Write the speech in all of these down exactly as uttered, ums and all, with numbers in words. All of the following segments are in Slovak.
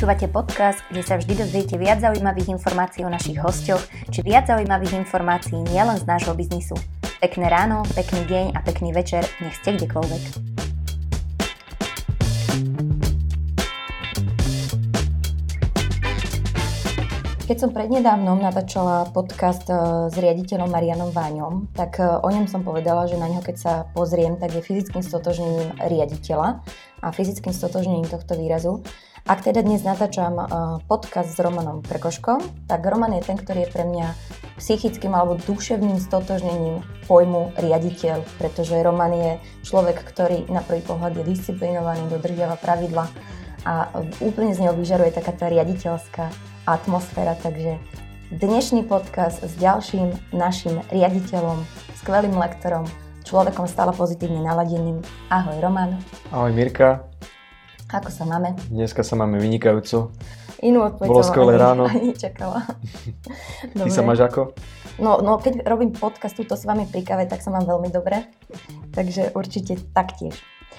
Počúvate podcast, kde sa vždy dozviete viac zaujímavých informácií o našich hosťoch, či viac zaujímavých informácií nielen z nášho biznisu. Pekné ráno, pekný deň a pekný večer, nech ste kdekoľvek. Keď som prednedávnom natáčala podcast s riaditeľom Marianom Váňom, tak o ňom som povedala, že na ňo keď sa pozriem, tak je fyzickým stotožnením riaditeľa a fyzickým stotožnením tohto výrazu. Ak teda dnes natáčam podcast s Romanom Krkoškom, tak Roman je ten, ktorý je pre mňa psychickým alebo duševným stotožnením pojmu riaditeľ, pretože Roman je človek, ktorý na prvý pohľad je disciplinovaný, dodržiava pravidla a úplne z neho vyžaruje taká tá riaditeľská atmosféra, takže dnešný podcast s ďalším našim riaditeľom, skvelým lektorom, človekom stále pozitívne naladeným. Ahoj Roman. Ahoj Mirka. Ako sa máme? Dneska sa máme vynikajúco. Inú odpoveď Bolo skvelé ráno. Ani čakala. Ty sa máš ako? No, no, keď robím podcast túto s vami pri kave, tak sa mám veľmi dobre. Takže určite taktiež.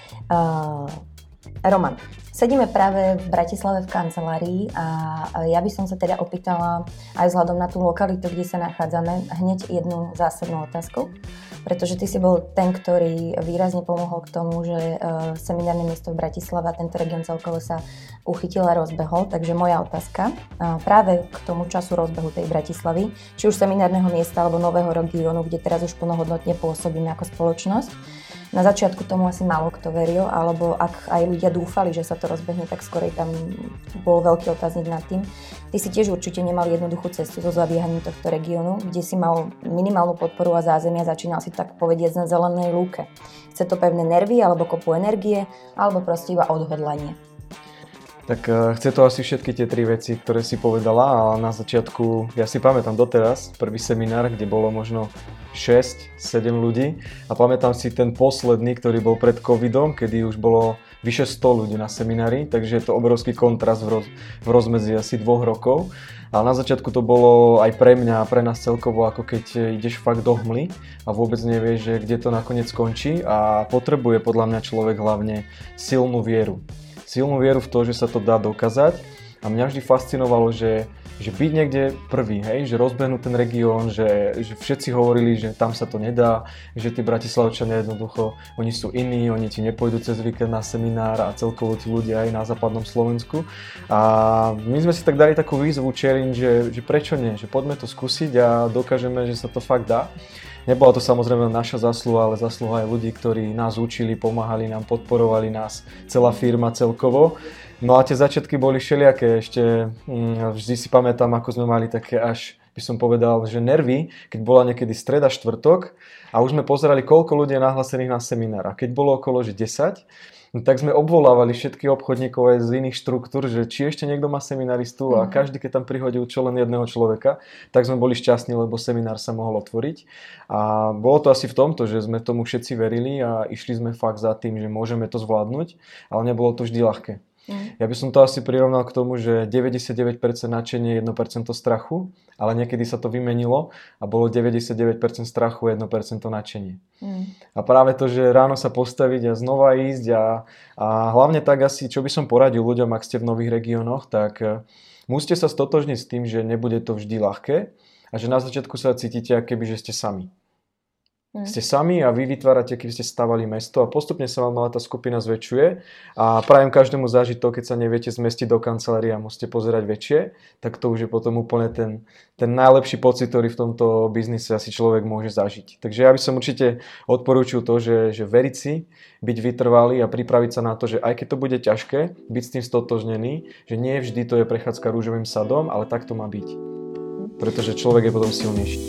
Uh, Roman, sedíme práve v Bratislave v kancelárii a ja by som sa teda opýtala aj vzhľadom na tú lokalitu, kde sa nachádzame, hneď jednu zásadnú otázku. Pretože ty si bol ten, ktorý výrazne pomohol k tomu, že uh, seminárne miesto v Bratislave a tento región celkovo sa uchytil a rozbehol. Takže moja otázka uh, práve k tomu času rozbehu tej Bratislavy, či už seminárneho miesta alebo nového regiónu, kde teraz už plnohodnotne pôsobíme ako spoločnosť. Na začiatku tomu asi málo kto veril, alebo ak aj ľudia dúfali, že sa to rozbehne, tak skorej tam bol veľký otáznik nad tým. Ty si tiež určite nemal jednoduchú cestu so zabiehaním tohto regiónu, kde si mal minimálnu podporu a zázemie a začínal si tak povediať na zelenej lúke. Chce to pevné nervy, alebo kopu energie, alebo proste iba odhodlanie. Tak chce to asi všetky tie tri veci, ktoré si povedala, a na začiatku, ja si pamätám doteraz, prvý seminár, kde bolo možno šesť sedem ľudí a pamätám si ten posledný, ktorý bol pred covidom, kedy už bolo vyše sto ľudí na seminári, takže je to obrovský kontrast v, roz, v rozmedzi asi dvoch rokov. A na začiatku to bolo aj pre mňa a pre nás celkovo, ako keď ideš fakt do hmly a vôbec nevieš, že kde to nakoniec skončí, a potrebuje podľa mňa človek hlavne silnú vieru. Silnú vieru v to, že sa to dá dokázať, a mňa vždy fascinovalo, že, že byť niekde prvý, hej, že rozbehnúť ten región, že, že všetci hovorili, že tam sa to nedá, že tí Bratislavčania jednoducho, oni sú iní, oni ti nepôjdu cez víkend na seminár a celkovo tí ľudia aj na západnom Slovensku. A my sme si tak dali takú výzvu, challenge, že, že prečo nie, že poďme to skúsiť a dokážeme, že sa to fakt dá. Nebola to samozrejme naša zásluha, ale zásluha aj ľudí, ktorí nás učili, pomáhali nám, podporovali nás, celá firma celkovo. No a tie začiatky boli všelijaké, ešte hm, vždy si pamätám, ako sme mali také až, by som povedal, že nervy, keď bola niekedy streda, štvrtok a už sme pozerali, koľko ľudí je nahlásených na seminár. A keď bolo okolo že desať, no tak sme obvolávali všetkých obchodníkov aj z iných štruktúr, že či ešte niekto má seminaristu, a každý, keď tam prihodil čo len jedného človeka, tak sme boli šťastní, lebo seminár sa mohol otvoriť. A bolo to asi v tomto, že sme tomu všetci verili a išli sme fakt za tým, že môžeme to zvládnuť, ale nebolo to vždy ľahké. Mm. Ja by som to asi prirovnal k tomu, že deväťdesiatdeväť percent nadšenie, jedno percento strachu, ale niekedy sa to vymenilo a bolo deväťdesiatdeväť percent strachu, jedno percento nadšenie. Mm. A práve to, že ráno sa postaviť a znova ísť a, a hlavne tak asi, čo by som poradil ľuďom, ak ste v nových regiónoch, tak musíte sa stotožniť s tým, že nebude to vždy ľahké a že na začiatku sa cítite, ako keby, že ste sami. Mm. Ste sami a vy vytvárate, keby ste stavali mesto, a postupne sa vám tá skupina zväčšuje a prajem každému zažiť to, keď sa neviete zmestiť do kancelárie a musíte pozerať väčšie, tak to už je potom úplne ten, ten najlepší pocit, ktorý v tomto biznise asi človek môže zažiť. Takže ja by som určite odporúčil to, že, že veriť si, byť vytrvalý a pripraviť sa na to, že aj keď to bude ťažké, byť s tým stotožnený, že nie vždy to je prechádzka rúžovým sadom, ale tak to má byť. Pretože človek je potom silnejší.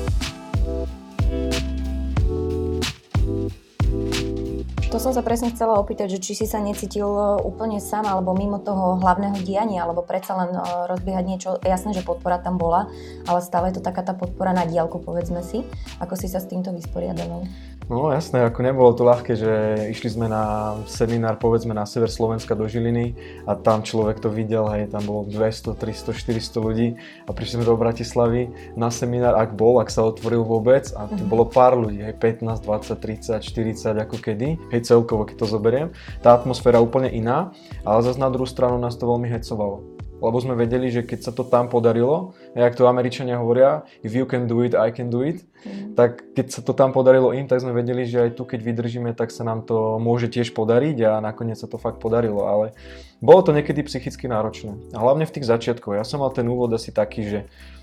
To som sa presne chcela opýtať, že či si sa necítil úplne sám alebo mimo toho hlavného diania, alebo predsa len rozbiehať niečo. Jasné, že podpora tam bola, ale stále je to taká tá podpora na diaľku, povedzme si. Ako si sa s týmto vysporiadal? No jasné, ako nebolo to ľahké, že išli sme na seminár, povedzme na sever Slovenska do Žiliny a tam človek to videl, hej, tam bolo dvesto, tristo, štyristo ľudí a prišli sme do Bratislavy na seminár, ak bol, ak sa otvoril vôbec a tu bolo pár ľudí, hej, pätnásť, dvadsať, tridsať, štyridsať ako kedy, hej, celkovo, keď to zoberiem. Tá atmosféra úplne iná, ale zase na druhú stranu nás to veľmi hecovalo. Lebo sme vedeli, že keď sa to tam podarilo, jak to Američania hovoria, if you can do it, I can do it, mm. tak keď sa to tam podarilo im, tak sme vedeli, že aj tu, keď vydržíme, tak sa nám to môže tiež podariť a nakoniec sa to fakt podarilo, ale bolo to niekedy psychicky náročné. A hlavne v tých začiatkoch. Ja som mal ten úvod asi taký, že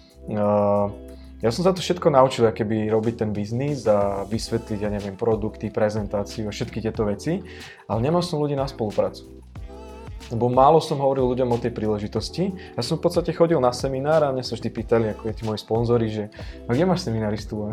uh, ja som sa to všetko naučil, keby robiť ten biznis a vysvetliť, ja neviem, produkty, prezentáciu a všetky tieto veci, ale nemal som ľudí na spoluprácu. Lebo málo som hovoril ľuďom o tej príležitosti. Ja som v podstate chodil na seminár a mne sa vždy pýtali, ako je tí moji sponzori, že a kde máš seminaristu?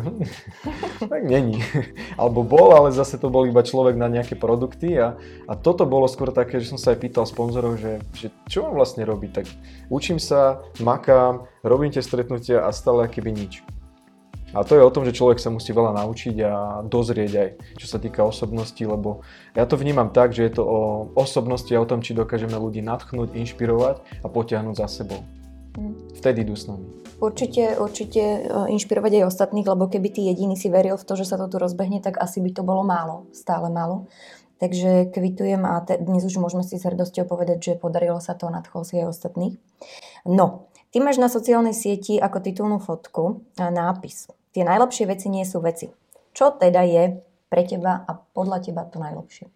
Tak není. Alebo bol, ale zase to bol iba človek na nejaké produkty a, a toto bolo skôr také, že som sa aj pýtal sponzorov, že, že čo mám vlastne robiť? Tak učím sa, makám, robím tie stretnutia a stále akoby nič. A to je o tom, že človek sa musí veľa naučiť a dozrieť aj, čo sa týka osobnosti, lebo ja to vnímam tak, že je to o osobnosti a o tom, či dokážeme ľudí nadchnúť, inšpirovať a potiahnuť za sebou. Hmm. Vtedy idú s nami. Určite, určite inšpirovať aj ostatných, lebo keby ty jediný si veril v to, že sa to tu rozbehne, tak asi by to bolo málo, stále málo. Takže kvitujem a te, dnes už môžeme si s hrdosťou povedať, že podarilo sa to, nadchol si aj ostatných. No, ty máš na sociálnej sieti ako titulnú fotku nápis. Tie najlepšie veci nie sú veci. Čo teda je pre teba a podľa teba to najlepšie?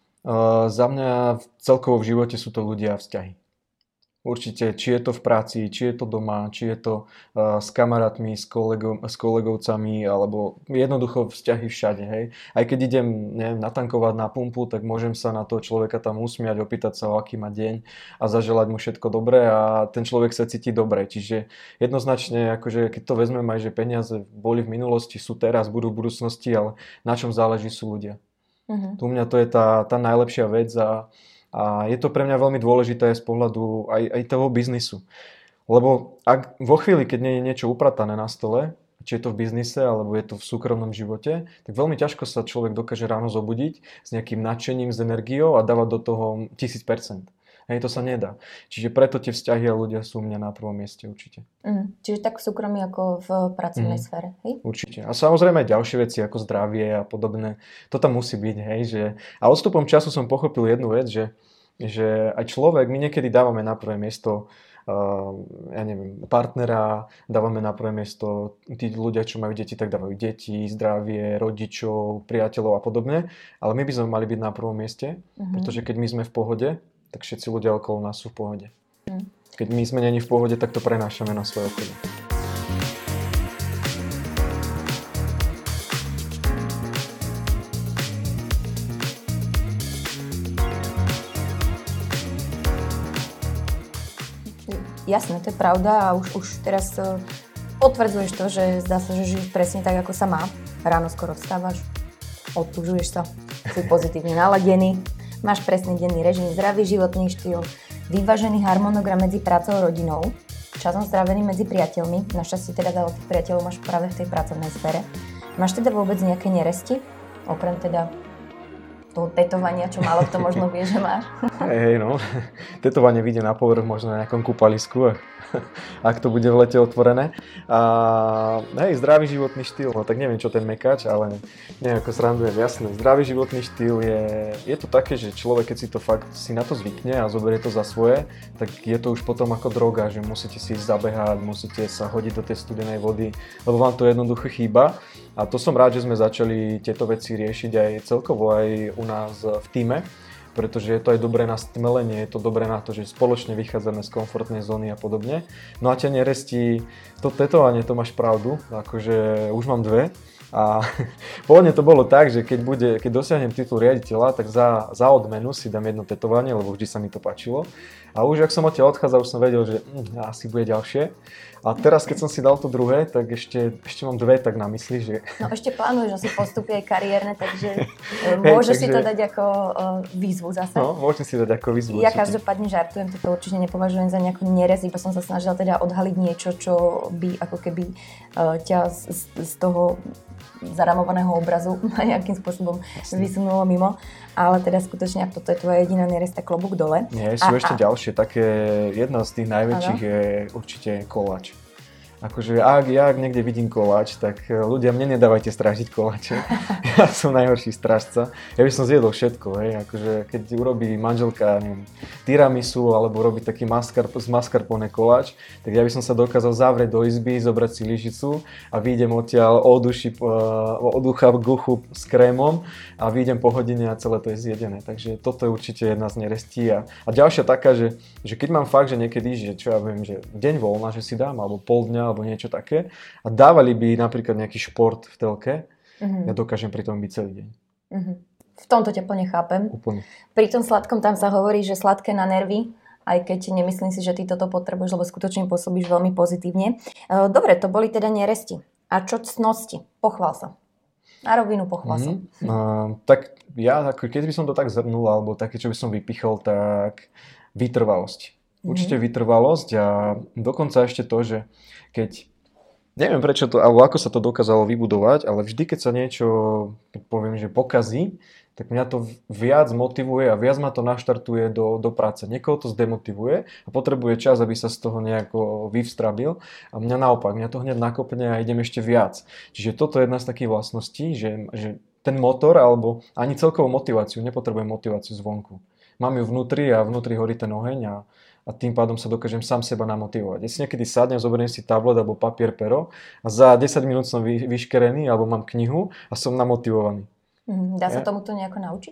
Uh, za mňa celkovo v živote sú to ľudia a vzťahy. Určite, či je to v práci, či je to doma, či je to uh, s kamarátmi, s, kolegom, s kolegovcami, alebo jednoducho vzťahy všade, hej. Aj keď idem, neviem, natankovať na pumpu, tak môžem sa na toho človeka tam usmiať, opýtať sa, o aký má deň a zaželať mu všetko dobré a ten človek sa cíti dobre. Čiže jednoznačne, akože keď to vezmem aj, že peniaze boli v minulosti, sú teraz, budú v budúcnosti, ale na čom záleží sú ľudia. Uh-huh. Tu mňa to je tá, tá najlepšia vec a A je to pre mňa veľmi dôležité z pohľadu aj, aj toho biznisu. Lebo ak vo chvíli, keď nie je niečo upratané na stole, či je to v biznise, alebo je to v súkromnom živote, tak veľmi ťažko sa človek dokáže ráno zobudiť s nejakým nadšením, s energiou a dávať do toho tisíc percent. Hej, to sa nedá. Čiže preto tie vzťahy a ľudia sú u mňa na prvom mieste určite. Mm, čiže tak v súkromí ako v pracovnej mm, sfére, hej? Určite. A samozrejme aj ďalšie veci ako zdravie a podobné. To tam musí byť, hej, že... A odstupom času som pochopil jednu vec, že, že aj človek, my niekedy dávame na prvé miesto uh, ja neviem, partnera, dávame na prvé miesto tí ľudia, čo majú deti, tak dávajú deti, zdravie, rodičov, priateľov a podobne. Ale my by sme mali byť na prvom mieste, mm-hmm. pretože keď my sme v pohode, tak všetci ľudia okolo nás sú v pohode. Mm. Keď my sme není v pohode, tak to prenášame na svoje okolie. Jasné, to je pravda a už, už teraz uh, potvrdzuješ to, že zdá sa, že žiješ presne tak, ako sa má. Ráno skoro vstávaš, odtužuješ sa, si pozitívne naladený. Máš presný denný režim, zdravý životný štýl, vyvážený harmonogram medzi prácou a rodinou, časom strávený medzi priateľmi, našťastie teda veľa tých priateľov máš práve v tej pracovnej sfére. Máš teda vôbec nejaké neresti, okrem teda toho tetovania, čo málo kto možno vie, že máš? Hej, hej, no. Tetovanie vyjde na povrch možno na nejakom kúpalisku, ak to bude v lete otvorené. A hej, zdravý životný štýl, no tak neviem, čo ten mekač, ale nejako srandujem, jasné. Zdravý životný štýl je, je to také, že človek, keď si to fakt si na to zvykne a zoberie to za svoje, tak je to už potom ako droga, že musíte si ísť zabehať, musíte sa hodiť do tej studenej vody, lebo vám to jednoducho chýba. A to som rád, že sme začali tieto veci riešiť aj celkovo aj u nás v tíme, pretože je to aj dobré na stmelenie, je to dobré na to, že spoločne vychádzame z komfortnej zóny a podobne. No a ťa nerestí to tetovanie, to máš pravdu, akože už mám dve. A pôvodne to bolo tak, že keď, bude, keď dosiahnem titul riaditeľa, tak za, za odmenu si dám jedno tetovanie, lebo vždy sa mi to páčilo. A už ak som odtiaľ odchádzal, už som vedel, že hm, asi bude ďalšie. A teraz, keď som si dal to druhé, tak ešte, ešte mám dve tak na mysli, že... No ešte plánuješ asi postupy aj kariérne, takže môžeš hey, takže... si to dať ako uh, výzvu zase. No, môžem si dať ako výzvu. Ja každopádne žartujem, toto určite nepovažujem za nejakú nerez, iba som sa snažila teda odhaliť niečo, čo by ako keby uh, ťa z, z toho zaramovaného obrazu nejakým spôsobom Jasne. vysunulo mimo. Ale teda skutočne, ak toto je tvoja jediná neresta, klobúk dole. Nie, sú a, ešte a... ďalšie. Také, jedna z tých najväčších ano. je určite koláč. Akože ak ja niekde vidím koláč, tak ľudia, mne nedávajte strážiť koláče. Ja som najhorší strážca. Ja by som zjedol všetko, hej. Akože keď urobí manželka, neviem, tiramisu alebo robí taký maskar, z mascarpone koláč, tak ja by som sa dokázal zavrieť do izby, zobrať si lyžicu a vyjdem odtiaľ od uši, od ucha v guchu s krémom a vyjdem po hodine a celé to je zjedené. Takže toto je určite jedna z nerestí. A, a ďalšia taká, že, že keď mám fakt, že niekedy, že čo ja viem, že deň voľna, že si dám, alebo pol dňa, alebo niečo také a dávali by napríklad nejaký šport v telke, uh-huh. ja dokážem pri tom byť celý deň. Uh-huh. V tomto ťa plne chápem. Úplne. Pri tom sladkom tam sa hovorí, že sladké na nervy, aj keď nemyslím si, že ty toto potrebuješ, lebo skutočne pôsobíš veľmi pozitívne. Dobre, to boli teda neresti. A čo cnosti? Pochvál sa. Na rovinu pochvál sa. Uh-huh. Uh, tak ja, ako keď by som to tak zhrnul, alebo také, čo by som vypichol, tak vytrvalosť. Určite uh-huh. vytrvalosť a dokonca ešte to, že keď neviem prečo to, alebo ako sa to dokázalo vybudovať, ale vždy, keď sa niečo, poviem, že pokazí, tak mňa to viac motivuje a viac ma to naštartuje do, do práce. Niekoho to zdemotivuje a potrebuje čas, aby sa z toho nejako vyvstrabil. A mňa naopak, mňa to hneď nakopne a idem ešte viac. Čiže toto je jedna z takých vlastností, že, že ten motor, alebo ani celkovú motiváciu, nepotrebujem motiváciu zvonku. Mám ju vnútri a vnútri horí ten oheň a a tým pádom sa dokážem sám seba namotivovať. Ja si niekedy sadnem, zoberiem si tablet alebo papier, pero a za desať minút som vy, vyškerený alebo mám knihu a som namotivovaný. Dá sa ja? tomuto nejako naučiť?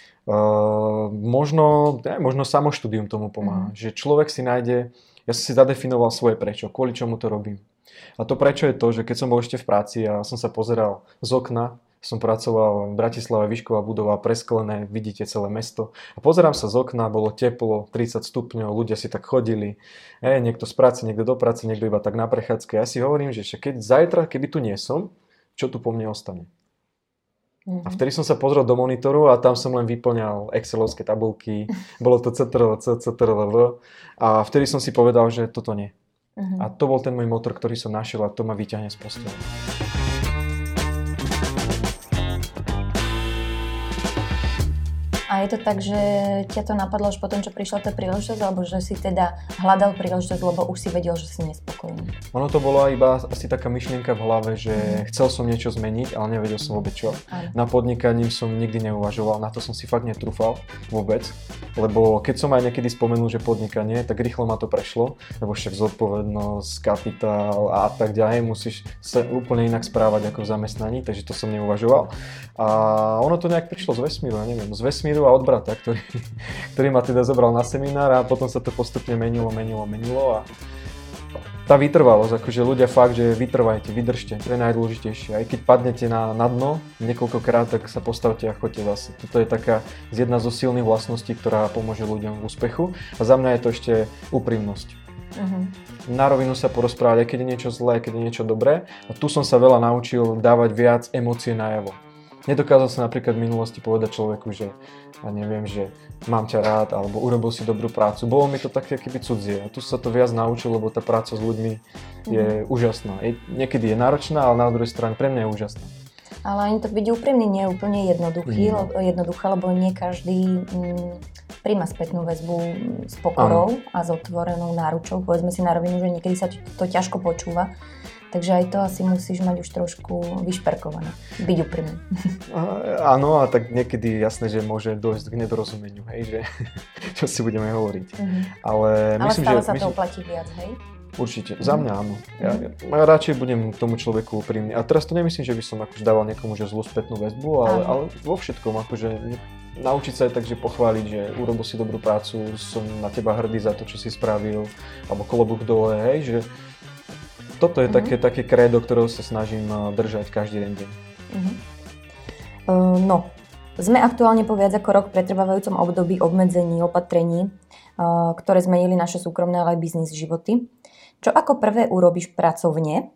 Uh, možno, ja, možno samoštúdium tomu pomáha. Mm. Že človek si nájde, ja som si zadefinoval svoje prečo, kvôli čomu to robím. A to prečo je to, že keď som bol ešte v práci a som sa pozeral z okna, som pracoval v Bratislave, výšková budova, presklené, vidíte celé mesto. A pozerám sa z okna, bolo teplo, tridsať stupňov, ľudia si tak chodili. E, niekto z práce, niekto do práce, niekto iba tak na prechádzke. Ja si hovorím, že keď zajtra, keby tu nie som, čo tu po mne ostane? Mm-hmm. A vtedy som sa pozrel do monitoru a tam som len vyplňal excelovské tabulky, bolo to cé té er el cé, cé té er el vé a vtedy som si povedal, že toto nie. Mm-hmm. A to bol ten môj motor, ktorý som našiel a to ma vyťahne z postele. A je to tak, že ťa to napadlo už potom, čo prišla tá príležitosť, alebo že si teda hľadal príležitosť, lebo už si vedel, že si nespokojný? Ono to bolo iba asi taká myšlienka v hlave, že mm. chcel som niečo zmeniť, ale nevedel som vôbec čo. Aj. Na podnikaním som nikdy neuvažoval, na to som si fakt netrúfal vôbec, lebo keď som aj niekedy spomenul, že podnikanie, tak rýchlo ma to prešlo, lebo však zodpovednosť, kapitál a tak ďalej, musíš sa úplne inak správať ako v zamestnaní, takže to som neuvažoval. A ono to nejak prišlo z vesmíru, ja neviem, z vesmíru a od brata, ktorý, ktorý ma teda zobral na seminár a potom sa to postupne menilo, menilo, menilo a tá vytrvalosť, akože ľudia fakt, že vytrvajte, vydržte, to je najdôležitejšie. Aj keď padnete na, na dno niekoľkokrát, tak sa postavte a choďte zase. Toto je taká jedna zo silných vlastností, ktorá pomôže ľuďom v úspechu a za mňa je to ešte úprimnosť. Uh-huh. Na rovinu sa porozprávať, aj keď je niečo zlé, keď je niečo dobré a tu som sa veľa naučil dávať viac emócie najavo. Nedokázal som napríklad v minulosti povedať človeku, že ja neviem, že mám ťa rád alebo urobil si dobrú prácu. Bolo mi to také keby cudzie. A tu sa to viac naučil, lebo tá práca s ľuďmi je mm. úžasná. Je, niekedy je náročná, ale na druhej strane pre mňa je úžasná. Ale ani to byť úprimný nie je úplne jednoduchý, mm. jednoduché, lebo nie každý mm, príjma spätnú väzbu s pokorou Aha. a s otvorenou náručou. Povedzme si na rovinu, že niekedy sa to ťažko počúva. Takže aj to asi musíš mať už trošku vyšperkované, byť úprimný. Áno, a tak niekedy jasné, že môže dojsť k nedorozumeniu, hej, že čo si budeme hovoriť. Mm-hmm. Ale, Ale myslím, stále že, sa myslím, to oplatí viac, hej? Určite, za mňa áno. Ja, ja radšej budem tomu človeku úprimný. A teraz to nemyslím, že by som akože dával niekomu že zlú spätnú väzbu, ale, ale vo všetkom, akože naučiť sa aj tak, že pochváliť, že urobil si dobrú prácu, som na teba hrdý za to, čo si spravil, alebo klobúk dole, hej, že toto je uh-huh. také, také krédo, ktorého sa snažím držať každý deň. Uh-huh. Uh, no, sme aktuálne po viac ako rok pretrvávajúcom období obmedzení, opatrení, uh, ktoré zmenili naše súkromné, ale aj biznis životy. Čo ako prvé urobíš pracovne,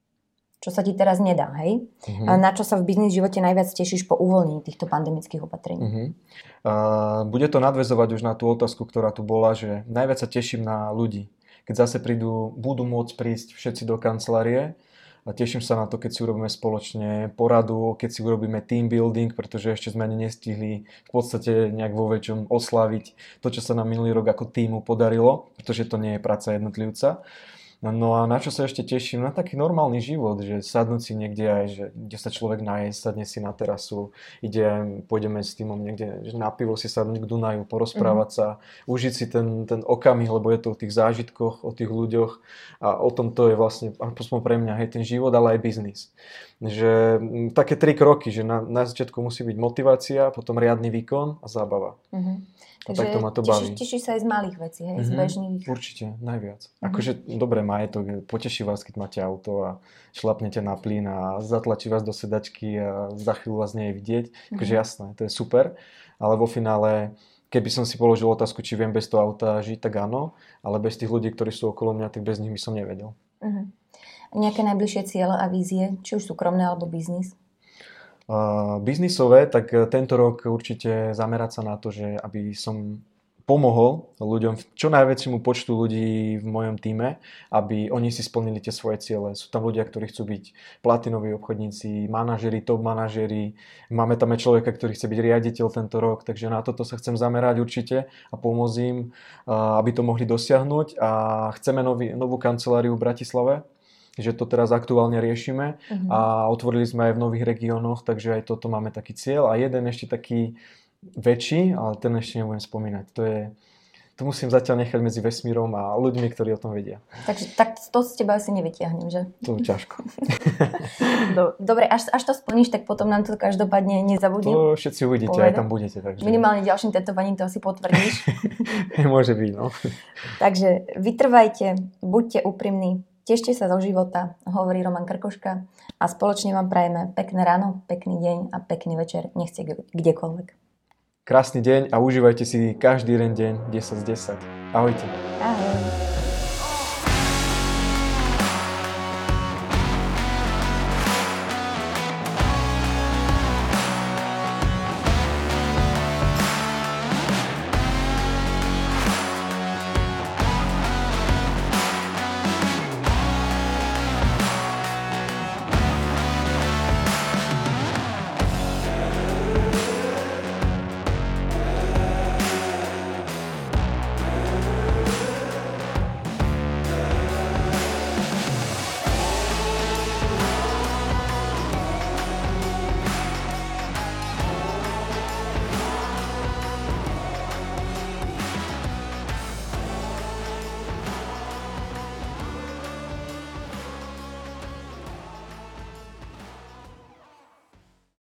čo sa ti teraz nedá, hej? Uh-huh. Uh, na čo sa v biznis živote najviac tešíš po uvoľnení týchto pandemických opatrení? Uh-huh. Uh, bude to nadväzovať už na tú otázku, ktorá tu bola, že najviac sa teším na ľudí. Keď zase prídu, budú môcť prísť všetci do kancelárie A teším sa na to, keď si urobíme spoločne poradu, keď si urobíme team building, pretože ešte sme ani nestihli v podstate nejak vo väčšom oslaviť to, čo sa nám minulý rok ako týmu podarilo, pretože to nie je práca jednotlivca. No a na čo sa ešte teším? Na taký normálny život, že sadnúť si niekde aj, že kde sa človek naje, sadne si na terasu, ide, pôjdeme s týmom niekde že na pivo si sadnúť k Dunaju, porozprávať sa, užiť si ten, ten okamih, lebo je to o tých zážitkoch, o tých ľuďoch a o tom to je vlastne, aspoň pre mňa, hej, ten život, ale aj biznis. Že m, také tri kroky, že na, na začiatku musí byť motivácia, potom riadny výkon a zábava. Mm-hmm. Takže tak to ma to baví. Tešíš, tešíš sa aj z malých vecí, hej, mm-hmm. z bežných. Určite, najviac. Mm-hmm. Akože dobré majetok, poteší vás, keď máte auto a šlapnete na plyn a zatlačí vás do sedačky a za chvíľu vás nie je vidieť. Mm-hmm. Akože jasné, to je super, ale vo finále, keby som si položil otázku, či viem bez toho auta žiť, tak áno, ale bez tých ľudí, ktorí sú okolo mňa, tak bez nich by som nevedel. Mm-hmm. Nejaké najbližšie ciele a vízie, či už súkromné alebo biznis? Uh, biznisové, tak tento rok určite zamerať sa na to, že aby som pomohol ľuďom, čo najväčšiemu počtu ľudí v mojom týme, aby oni si splnili tie svoje ciele. Sú tam ľudia, ktorí chcú byť platinoví obchodníci, manažeri, top manažeri. Máme tam aj človeka, ktorý chce byť riaditeľ tento rok, takže na toto sa chcem zamerať určite a pomôcť im, aby to mohli dosiahnuť. A chceme nový, novú kanceláriu v Bratislave, že to teraz aktuálne riešime uh-huh. a otvorili sme aj v nových regiónoch, takže aj toto máme taký cieľ. A jeden ešte taký väčší, ale ten ešte nebudem spomínať. To je, to musím zatiaľ nechať medzi vesmírom a ľuďmi, ktorí o tom vedia. Takže tak to z teba asi nevytiahnem, že? To je ťažko. Dobre, až, až to splníš, tak potom nám to každopádne nezabudnem. To všetci uvidíte, povedať. Aj tam budete. Takže... Minimálne ďalším tetovaním to asi potvrdíš. Môže byť, no. Takže vytrvajte, buďte úprimní. Tešte sa zo života, hovorí Roman Krkoška a spoločne vám prajeme pekné ráno, pekný deň a pekný večer, nech ste kdekoľvek. Krásny deň a užívajte si každý jeden deň desať z desať. Ahojte. Ahoj.